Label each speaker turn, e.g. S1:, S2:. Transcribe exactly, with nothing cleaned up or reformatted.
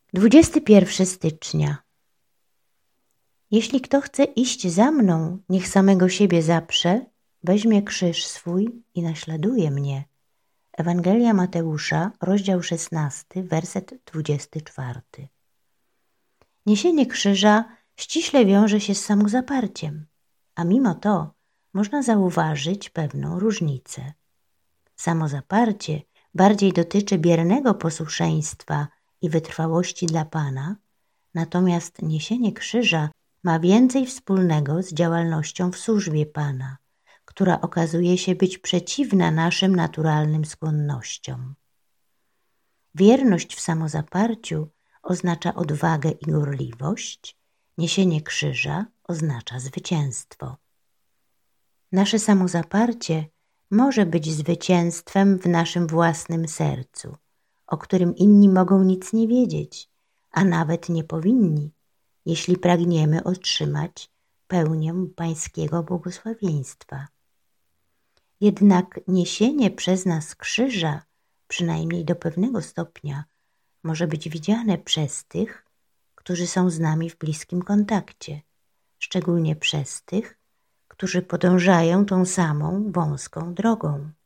S1: dwudziestego pierwszego stycznia. Jeśli kto chce iść za mną, niech samego siebie zaprze, weźmie krzyż swój i naśladuje mnie. Ewangelia Mateusza, rozdział szesnasty, werset dwudziesty czwarty. Niesienie krzyża ściśle wiąże się z samozaparciem, a mimo to można zauważyć pewną różnicę. Samozaparcie bardziej dotyczy biernego posłuszeństwa i wytrwałości dla Pana, natomiast niesienie krzyża ma więcej wspólnego z działalnością w służbie Pana, która okazuje się być przeciwna naszym naturalnym skłonnościom. Wierność w samozaparciu oznacza odwagę i gorliwość, niesienie krzyża oznacza zwycięstwo. Nasze samozaparcie może być zwycięstwem w naszym własnym sercu, o którym inni mogą nic nie wiedzieć, a nawet nie powinni, jeśli pragniemy otrzymać pełnię Pańskiego błogosławieństwa. Jednak niesienie przez nas krzyża, przynajmniej do pewnego stopnia, może być widziane przez tych, którzy są z nami w bliskim kontakcie, szczególnie przez tych, którzy podążają tą samą wąską drogą.